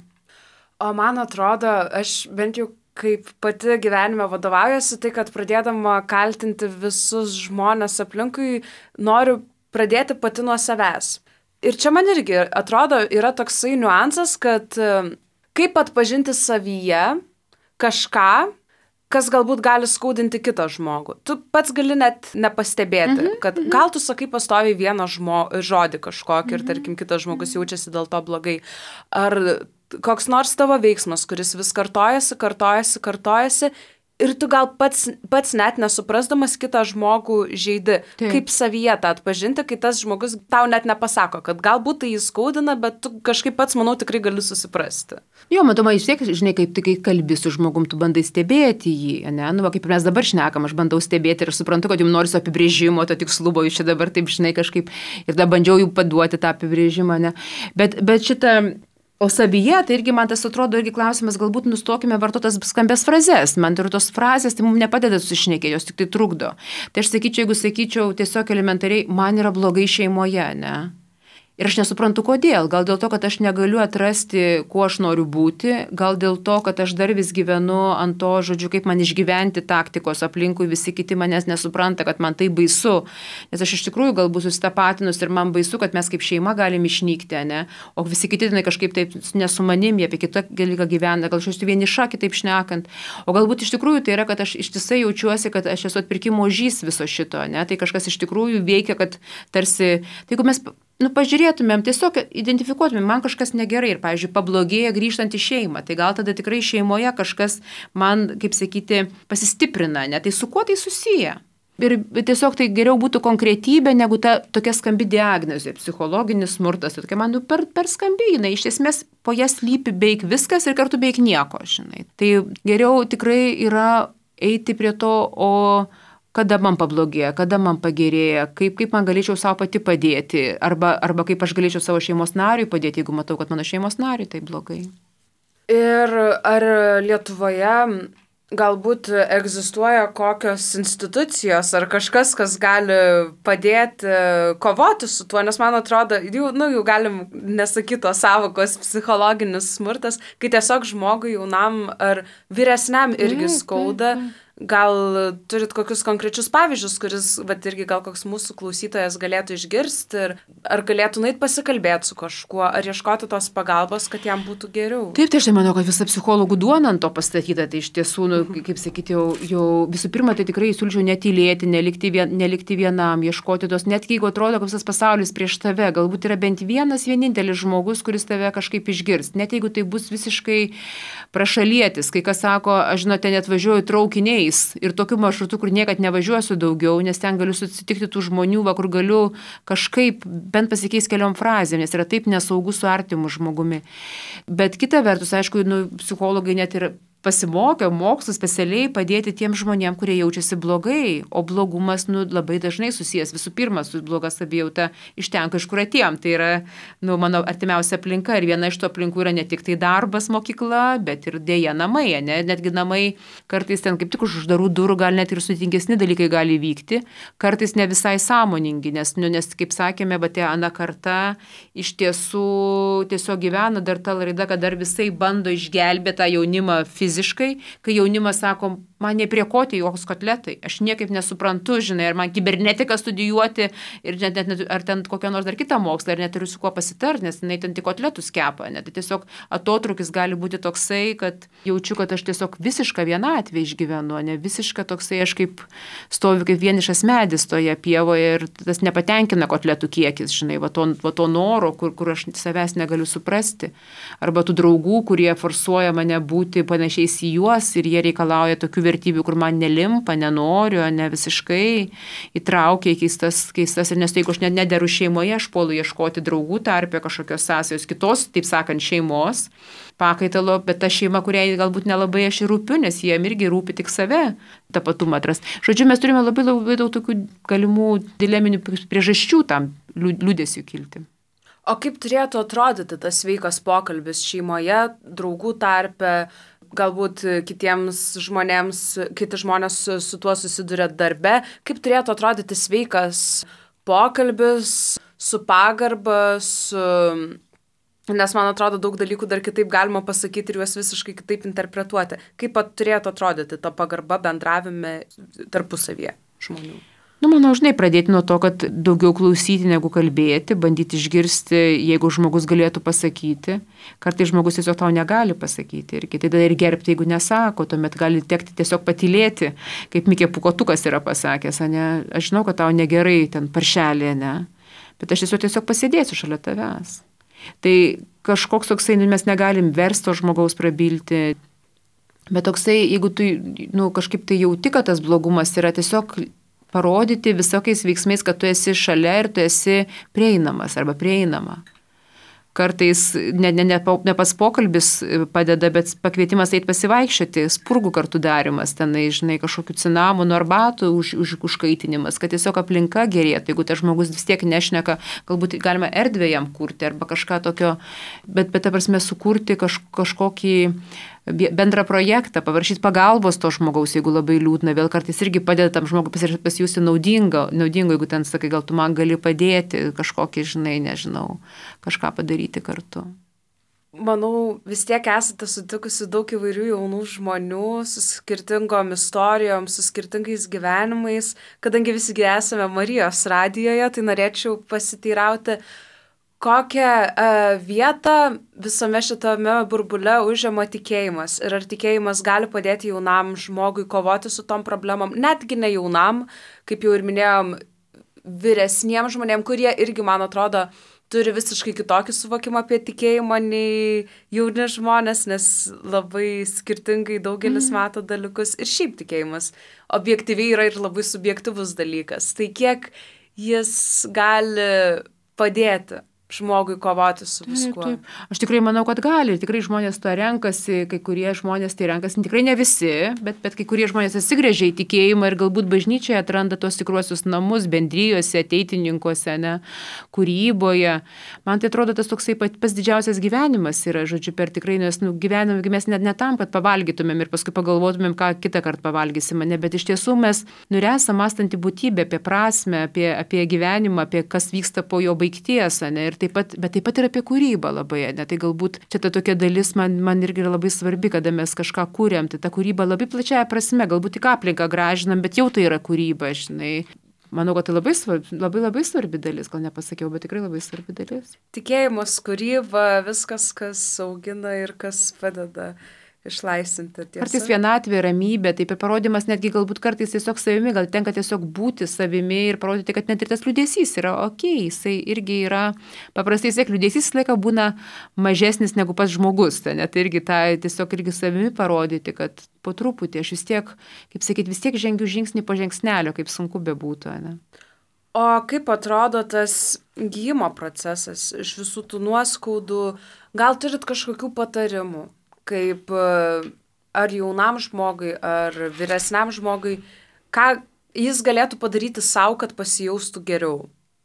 O man atrodo, aš bent jau kaip pati gyvenime vadovaujuosi, tai kad pradėdama kaltinti visus žmonės aplinkui, noriu pradėti pati nuo savęs. Ir čia man irgi atrodo yra toksai niuansas, kad kaip atpažinti savyje kažką, kas galbūt gali skaudinti kitą žmogų. Tu pats gali net nepastebėti, mm-hmm, kad mm-hmm. gal tu sakai pastoviai vieną žmo, žodį kažkokį mm-hmm. ir tarkim kitas žmogus jaučiasi dėl to blogai. Ar koks nors tavo veiksmas, kuris vis kartojasi, kartojasi, kartojasi. Ir tu gal pats, pats net nesuprasdamas kitą žmogų žeidi. Taip. Kaip savyje tą atpažinti, kai tas žmogus tau net nepasako, kad galbūt tai jį skaudina, bet tu kažkaip pats, manau, tikrai gali susiprasti. Jo, matoma, iš tiek, žinai, kaip tu kai kalbi su žmogum, tu bandai stebėti jį, ne? Nu, va, kaip mes dabar šnekam, aš bandau stebėti ir suprantu, kad jums norisi apibrėžimo, to tikslumo, jūs čia dabar taip, žinai, kažkaip ir tada bandžiau jų paduoti tą apibrėžimą, ne? Bet, bet šitą... O savyje, tai irgi man tas atrodo irgi klausimas, galbūt nustokime vartotas skambės frazes. Man ir tos frazės, tai mums nepadeda susišnekėti, jos tik tai trukdo. Tai aš sakyčiau, jeigu sakyčiau tiesiog elementariai, man yra blogai šeimoje, ne? Ir aš nesuprantu, kodėl. Gal dėl to, kad aš negaliu atrasti, kuo aš noriu būti, gal dėl to, kad aš dar vis gyvenu ant to, žodžiu, kaip man išgyventi taktikos aplinkui, visi kiti manęs nesupranta, kad man tai baisu. Nes aš iš tikrųjų galbūt susitapatinus ir man baisu, kad mes kaip šeima galim išnykti, ne? O visi kiti tai kažkaip taip nesumanim, jie apie kitą dalyką gyvena, gal aš esu vieniša, kitaip šnekant. O galbūt iš tikrųjų tai yra, kad aš ištisai jaučiuosi, kad aš esu atpirkimo ožys viso šito, ne? Tai kažkas iš tikrųjų veikia, kad tarsi, tai jeigu mes nu, pažiūrėtumėm, tiesiog identifikuotumėm, man kažkas negerai ir, pavyzdžiui, pablogėja grįžtant į šeimą, tai gal tada tikrai šeimoje kažkas man, kaip sakyti, pasistiprina, ne, tai su kuo tai susiję? Ir tiesiog tai geriau būtų konkretybė, negu ta tokia skambi diagnozė, psichologinis smurtas, tai tokia man nu, per, per skambi, jinai iš esmės po jas slypi beveik viskas ir kartu beveik nieko, žinai. Tai geriau tikrai yra eiti prie to, o kada man pablogėja, kada man pagerėja, kaip, kaip man galėčiau savo pati padėti, arba, arba kaip aš galėčiau savo šeimos nariui padėti, jeigu matau, kad mano šeimos nariui tai blogai. Ir ar Lietuvoje galbūt egzistuoja kokios institucijos ar kažkas, kas gali padėti kovoti su tuo, nes man atrodo, jau, nu, jau galim nesakyti tos savokos psichologinis smurtas, kai tiesiog žmogui jaunam ar vyresniam irgi skauda. Gal turit kokius konkrečius pavyzdžius, kuris, bet irgi gal koks mūsų klausytojas galėtų išgirsti, ir ar galėtų nueit pasikalbėti su kažkuo, ar ieškoti tos pagalbos, kad jam būtų geriau? Taip, tai aš manau, kad visa psichologų duona ant to pastatyta, tai iš tiesų, nu, kaip sakyti, jau, jau visų pirma, tai tikrai siūlyčiau netylėti, nelikti, vien, nelikti vienam, ieškoti tos, net jeigu atrodo, kad visas pasaulis prieš tave, galbūt yra bent vienas vienintelis žmogus, kuris tave kažkaip išgirs, net jeigu tai bus visiškai prašalietis, kai kas sako, aš žinote, net važiuoju traukiniais ir tokiu maršrutu, kur niekad nevažiuosiu daugiau, nes ten galiu susitikti tų žmonių, va, kur galiu kažkaip bent pasikeis keliom frazėm, nes yra taip nesaugu su artimu žmogumi. Bet kita vertus, aišku, nu, psichologai net ir pasimokė mokslų specialiai padėti tiem žmonėm, kurie jaučiasi blogai, o blogumas nu, labai dažnai susijęs visų pirma su bloga savijauta iš ten kažkur atėjom. Tai yra nu, mano artimiausia aplinka ir viena iš to aplinkų yra ne tik tai darbas, mokykla, bet ir dėja namai. Ne? Netgi namai kartais ten kaip tik už uždarų durų gal net ir sudėtingesni dalykai gali vykti, kartais ne visai sąmoningi, nes, nu, nes kaip sakėme, bet tie ana karta iš tiesų tiesiog gyvena dar tą raidą, kad dar visai bando išgelbėti tą jaunimą fiziškai. Fiziškai, kai jaunimas sako, man ne prie ko tie joks kotletai, aš niekaip nesuprantu, žinai, ar man kibernetiką studijuoti, ir net, net, ar ten kokią nors dar kitą mokslą, ir neturiu su kuo pasitarti, nes jinai ten tik kotletus kepa. Ne? Tai tiesiog atotrukis gali būti toksai, kad jaučiu, kad aš tiesiog visišką vienatvę išgyvenu, ne visišką toksai, aš kaip stoviu kaip vienišas medis toje pievoje ir tas nepatenkina kotletų kiekis, žinai, va to, va to noro, kur, kur aš savęs negaliu suprasti. Arba tų draugų, kurie forsuoja mane būti panašiai į juos ir jie reikalauja tokių vertybių, kur man nelimpa, nenoriu, ne visiškai įtraukia į keistas, keistas ir nes tai, jeigu aš nederu šeimoje, aš puolu ieškoti draugų tarpe kažkokios sąsajos kitos, taip sakant, šeimos pakaitalo, bet ta šeima, kuriai galbūt nelabai aš ir rūpiu, nes jiem irgi rūpi tik save tapatumą atras. Žodžiu, mes turime labai, labai daug tokių galimų dileminių priežasčių tam liūdesiui kilti. O kaip turėtų atrodyti tas sveikas pokalbis šeimoje, draugų tarpe, galbūt kitiems žmonėms, kiti žmonės su, su tuo susiduria darbe, kaip turėtų atrodyti sveikas pokalbis su pagarba, su... nes man atrodo daug dalykų dar kitaip galima pasakyti ir juos visiškai kitaip interpretuoti. Kaip turėtų atrodyti ta pagarba bendravime tarpusavyje žmonių? Nu, manau, žinai, pradėti nuo to, kad daugiau klausyti negu kalbėti, bandyti išgirsti, jeigu žmogus galėtų pasakyti. Kartais žmogus tiesiog tau negali pasakyti ir kitai tada ir gerbti, jeigu nesako, tuomet gali tekti tiesiog patylėti, kaip Mikė Pūkuotukas yra pasakęs, ne? Aš žinau, kad tau negerai ten paršelė, ne? Bet aš tiesiog, tiesiog pasėdėsiu šalia tavęs. Tai kažkoks toksai, mes negalim versto žmogaus prabilti, bet toksai, jeigu tu nu, kažkaip tai jauti, kad tas blogumas yra tiesiog parodyti visokiais veiksmais, kad tu esi šalia ir tu esi prieinamas arba prieinama. Kartais ne, ne, ne, ne pats pokalbis padeda, bet pakvietimas eiti pasivaikščioti, spurgų kartu darimas, tenai, žinai, kažkokių cinamonų arbatų už, už, užkaitinimas, kad tiesiog aplinka gerėtų. Jeigu tas žmogus vis tiek nešneka, galbūt galima erdvę jam kurti arba kažką tokio, bet, bet ta prasme sukurti kaž, kažkokį bendrą projektą, paprašyti pagalbos to žmogaus, jeigu labai liūdna, vėl kartais irgi padeda tam žmogui pasijusti naudinga, naudinga, jeigu ten sakai, gal tu man gali padėti, kažkokį, žinai, nežinau, kažką padaryti kartu. Manau, vis tiek esate sutikusi daug įvairių jaunų žmonių su skirtingom istorijom, su skirtingais gyvenimais, kadangi visi esame Marijos radijoje, tai norėčiau pasiteirauti, kokią uh, vietą visame šitame burbule užima tikėjimas ir ar tikėjimas gali padėti jaunam žmogui kovoti su tom problemom, netgi ne jaunam, kaip jau ir minėjom, vyresniem žmonėm, kurie irgi, man atrodo, turi visiškai kitokį suvokimą apie tikėjimą nei jauni žmonės, nes labai skirtingai daugelis mm. mato dalykus ir šiaip tikėjimas objektyviai yra ir labai subjektyvus dalykas. Tai kiek jis gali padėti žmogui kovoti su viskuo. Taip, taip. Aš tikrai manau, kad gali. Tikrai žmonės to renkasi, kai kurie žmonės tai renkasi, tikrai ne visi, bet, bet kai kurie žmonės atsigręžia į tikėjimą ir galbūt bažnyčioje atranda tos tikruosius namus, bendrijose, ateitininkuose, ne, kūryboje. Man tai atrodo, tas toksai pas didžiausias gyvenimas yra, žodžiu, per tikrai, nes nu, gyvename mes net ne tam, kad pavalgytumėm ir paskui pagalvotumėm, ką kitą kartą pavalgysime, ne, bet iš tiesų mes nuresam mąstantį būtybę apie prasmę, apie, apie gyvenimą, apie kas vyksta po jo baigties, ne, ir Ir taip pat, bet taip pat ir apie kūrybą labai, ne? Tai galbūt čia ta tokia dalis man, man irgi yra labai svarbi, kada mes kažką kūrėm, tai ta kūryba labai plačiaja prasme, galbūt tik aplinką gražinam, bet jau tai yra kūryba, žinai. Manau, kad tai labai svarbi, labai, labai svarbi dalis, gal nepasakiau, bet tikrai labai svarbi dalis. Tikėjimas, kūryba, viskas, kas augina ir kas padeda išlaisvinti. Tiesa. Kartais vienatvė, ramybė, taip ir parodymas netgi galbūt kartais tiesiog savimi, gal tenka tiesiog būti savimi ir parodyti, kad net ir tas liūdesys yra okei, jisai irgi yra, paprastai siek liūdesys laika būna mažesnis negu pats žmogus, tai net irgi tą tiesiog irgi savimi parodyti, kad po truputį aš vis tiek, kaip sakyti, vis tiek žengiu žingsnį po žingsnelio, kaip sunku bebūtų, ne? O kaip atrodo tas gyjimo procesas iš visų tų nuoskaudų, gal turit kažkokių patarimų? Kaip ar jaunam žmogui, ar vyresniam žmogui, ką jis galėtų padaryti savo, kad pasijaustų geriau.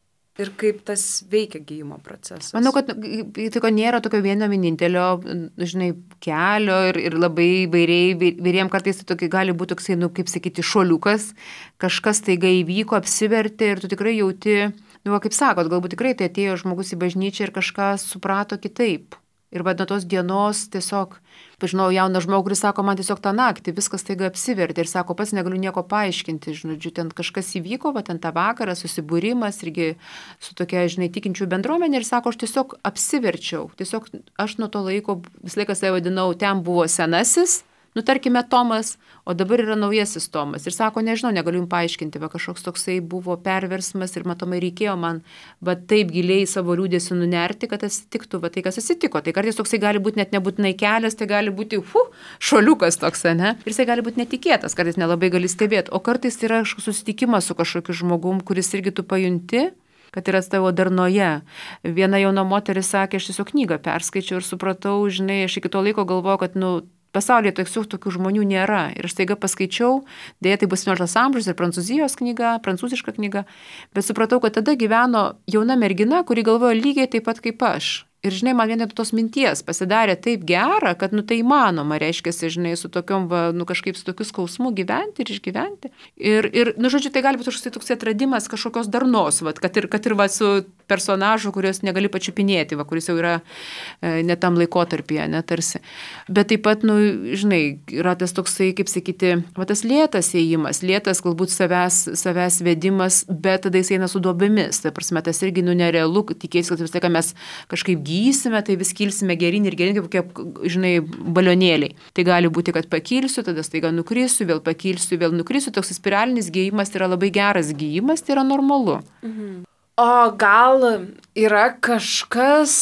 Ir kaip tas veikia gyjimo procesas. Manau, kad tai nėra tokio vieno vienintelio, žinai, kelio ir, ir labai vairiai, vairiem kartais tai tokia, gali būti toksai, nu, kaip sakyti, šuoliukas, kažkas taiga įvyko, apsivertė ir tu tikrai jauti, nu, kaip sakot, galbūt tikrai tai atėjo žmogus į bažnyčią ir kažką suprato kitaip. Ir va nuo tos dienos tiesiog, pažinau jauną žmogų, kuris sako, man tiesiog tą naktį viskas taiga apsivertė ir sako, pats negaliu nieko paaiškinti, žinodžiu, ten kažkas įvyko, va ten tą vakarą, susibūrimas irgi su tokia, žinai, tikinčių bendruomenė ir sako, aš tiesiog apsiverčiau, tiesiog aš nuo to laiko visą laiką save vadinau, ten buvo senasis, nu tarkime Tomas, o dabar yra naujasis Tomas. Ir sako, nežinau, negaliu jums paaiškinti, va kažkoks toksai buvo perversmas ir matomai reikėjo man, va taip giliai savo liūdėsiu nunerti, kad atsitiktų, va tai kas atsitiko. Tai kartais toksai gali būti net nebūtinai kelias, tai gali būti, fu, šoliukas toks, ne? Ir jisai gali būti netikėtas, kartais nelabai gali stebėti, o kartais yra susitikimas su kažkokiu žmogum, kuris irgi tu pajunti, kad yra tavo darnoje. Viena jauna moteris sakė, aš tiesiog knygą perskaičiau ir supratau, žinai, aš iki to laiko galvojau, kad, nu, pasaulyje tokių, tokių žmonių nėra. Ir aš staiga paskaičiau, dėja tai bus septynioliktas amžius ir prancūzijos knyga, prancūziška knyga, bet supratau, kad tada gyveno jauna mergina, kuri galvojo lygiai taip pat kaip aš. Ir, žinai, man viena tos minties pasidarė taip gera, kad, nu, tai įmanoma, reiškia, žinai, su tokiom, va, nu, kažkaip su tokiu skausmu gyventi ir išgyventi. Ir, ir nu, žodžiu, tai gali būti štai toks atradimas kažkokios darnos, va, kad ir, kad ir va, su personažu, kurios negali pačiupinėti, va, kuris jau yra e, ne tam laikotarpyje, netarsi. Bet taip pat, nu, žinai, yra tas toksai, kaip sakyti, va, tas lėtas ėjimas, lėtas galbūt savęs, savęs vedimas, bet tada jis eina su duobėmis. Tai prasme, tas irgi, nu, nerealu, tikėtis, kad vis laiką mes kažkaip gysime, tai vis kilsime gerin ir gerin, kaip, kaip, žinai, balionėliai. Tai gali būti, kad pakilsiu, tada staiga nukrisiu, vėl pakilsiu, vėl nukrisiu. Toks spiralinis gyjimas yra labai geras gyjimas, tai yra normalu. Mhm. O gal yra kažkas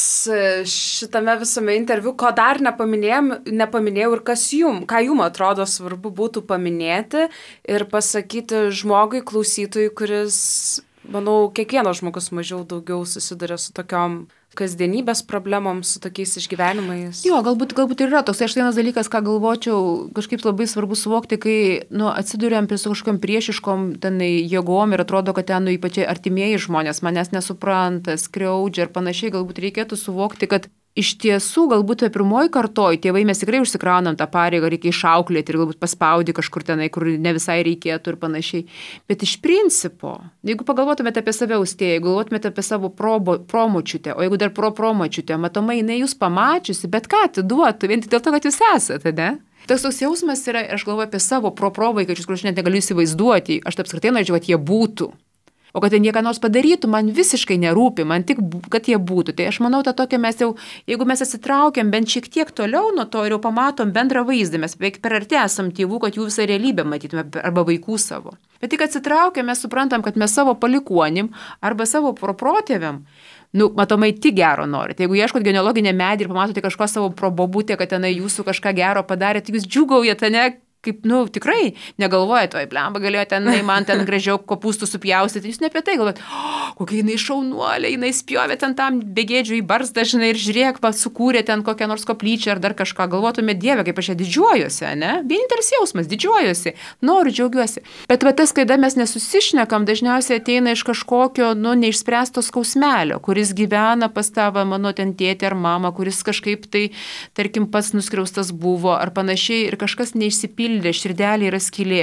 šitame visame interviu, ko dar nepaminėjau ir kas jum, ką jum atrodo svarbu būtų paminėti ir pasakyti žmogui, klausytojui, kuris, manau, kiekvienas žmogus mažiau daugiau susiduria su tokiom kasdienybės problemom, su tokiais išgyvenimais. Jo, galbūt, galbūt ir yra toks. Aš vienas dalykas, ką galvočiau, kažkaip labai svarbu suvokti, kai, nu, atsiduriam prie su kažkokiam priešiškom ten jėgom ir atrodo, kad ten, nu, ypač artimieji žmonės manęs nesupranta, skriaudžia ir panašiai, galbūt reikėtų suvokti, kad iš tiesų, galbūt pirmoji kartoj, tėvai mes tikrai užsikraunam tą pareigą, reikia išauklėti ir galbūt paspaudi kažkur tenai, kur ne visai reikėtų ir panašiai. Bet iš principo, jeigu pagalvotumėte apie save austėją, jeigu galvotumėte apie savo probo, promočiutę, o jeigu dar pro promočiutę, matomai, jinai jūs pamačiusi, bet ką atiduotų, vien tik dėl to, kad jūs esate, ne? Toks toks jausmas yra, aš galvoju apie savo pro provaikius, kur aš net negaliu įsivaizduoti, aš apskritai norėčiau, kad jie būtų. O kad jie ką nors padarytų, man visiškai nerūpi, man tik, kad jie būtų. Tai aš manau, tą tokią mes jau, jeigu mes atsitraukiam bent šiek tiek toliau nuo to ir jau pamatom bendrą vaizdą, mes beveik per arti esam tėvų, kad jų visą realybę matytume arba vaikų savo. Bet tik atsitraukiam, mes suprantam, kad mes savo palikuonim arba savo proprotėviam, nu, matomai tik gero norite. Jeigu ieškot genealoginę medį ir pamatote kažko savo probobutę, kad tenai jūsų kažką gero padarė, tai jūs džiūgaujate, ne? Kaip, nu, tikrai negalvojate, oi, blemba, galėjo ten, man ten gražiau kopūstų supjaustyti, jūs ne apie tai galvojate, oh, kokia jinai šaunuolė, jinai spjovė ten tam begėdžiui į barzdą, žinai, ir žiūrėk, sukūrė ten kokią nors koplyčią ar dar kažką, galvotume, Dieve, kaip aš ją didžiuojuosi, ne? Vienintelis jausmas, didžiuojuosi, noriu, džiaugiuosi. Bet va tas, kada mes nesusišnekam, dažniausiai ateina iš kažkokio, nu, neišspręsto skausmelio, kuris gyvena pas tavo, mano ten tėtį ar mamą, kuris kažkaip tai, tarkim, pats nuskriaustas buvo ar panašiai ir kažkas neišsipildė. Širdelė yra skylė.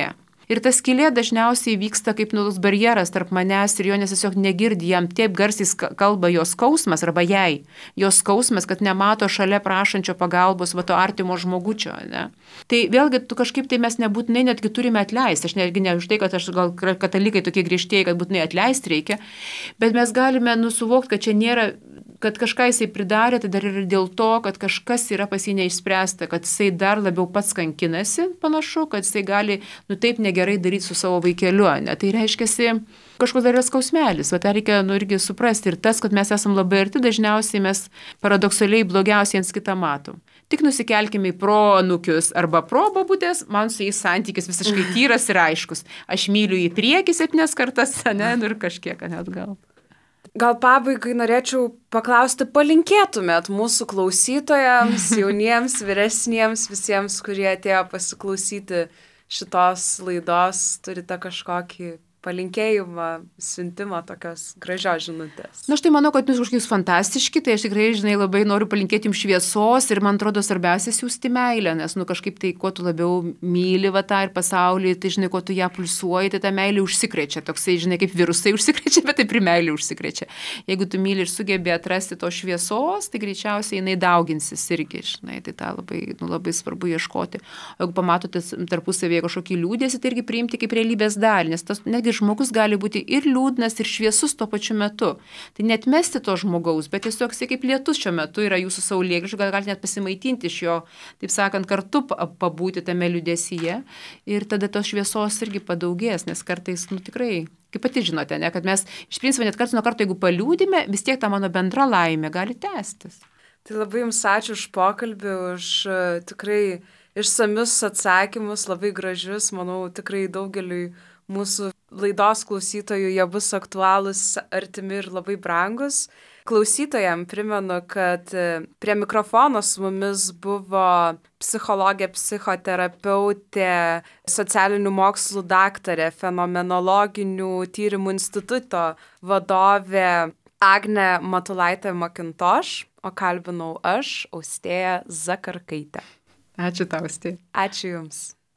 Ir ta skylė dažniausiai vyksta kaip nulus barjeras tarp manęs ir jo, nes tiesiog negirdi, jam taip garsiai kalba jos skausmas arba jai. Jos skausmas, kad nemato šalia prašančio pagalbos, va to artimo žmogučio. Ne? Tai vėlgi, tu kažkaip tai mes nebūtinai netgi turime atleisti. Aš netgi ne už tai, kad aš gal katalikai tokie griežtieji, kad būtinai atleisti reikia, bet mes galime nusuvokti, kad čia nėra, kad kažką jisai pridarė, tai dar ir dėl to, kad kažkas yra pas jį neišspręsta, kad jisai dar labiau pats kankinasi, panašu, kad jisai gali, nu taip negerai daryti su savo vaikeliu, ne? Tai reiškia, kažkoks dar yra skausmelis, va tą reikia nu, irgi suprasti. Ir tas, kad mes esam labai arti, dažniausiai mes paradoksaliai blogiausiai ant kitą matom. Tik nusikelkime į proanūkius arba probabutės, man su jais santykis visiškai tyras ir aiškus. Aš myliu į priekį septynias kartas, ne, nu ir kažkiek net gal. Gal pabaigai norėčiau paklausti, palinkėtumėt mūsų klausytojams, jauniems, vyresniems, visiems, kurie atėjo pasiklausyti šitos laidos, turite kažkokį palinkėjimą, siuntimą tokios gražios žinutės. Na, aš tai manau, kad jūs kažkaip fantastiški, tai aš tikrai, žinai, labai noriu palinkėti jums šviesos ir man atrodo svarbiausia siųsti meilę, nes, nu, kažkaip tai, kuo tu labiau myli va tą ir pasaulį, tai, žinai, kuo tu ją pulsuoji, tai ta meilė užsikrečia, toksai, žinai, kaip virusai užsikrečia, bet taip ir meilė užsikrečia. Jeigu tu myli ir sugebi atrasti to šviesos, tai greičiausiai jinai dauginsis irgi, žinai, tai tą labai, nu, labai svarbu ieškoti. O jeigu pamatote tarpusavėje kažkokį liūdėsį, tai irgi priimti kaip realybės dalį, nes tas netgi žmogus gali būti ir liūdnas, ir šviesus tuo pačiu metu. Tai net mesti to žmogaus, bet tiesiog kaip lietus šiuo metu yra jūsų saulėgrįžų, gal galite net pasimaitinti iš jo, taip sakant, kartu pabūti tame liūdesyje ir tada tos šviesos irgi padaugės, nes kartais, nu tikrai, kaip pati žinote, ne, kad mes iš principo net karts nuo karto, jeigu paliūdime, vis tiek ta mano bendra laimė gali tęstis. Tai labai jums ačiū už pokalbį, už uh, tikrai išsamius atsakymus, labai gražius, manau, tikrai daugeliui mūsų laidos klausytojų jie bus aktualūs, artimi ir labai brangus. Klausytojams primenu, kad prie mikrofono su mumis buvo psichologė, psichoterapeutė, socialinių mokslų daktarė, fenomenologinių tyrimų instituto vadovė Agnė Matulaitė Makintoš, o kalbinau aš, Austėja Zakarkaitė. Ačiū tau, Austėja. Ačiū Jums.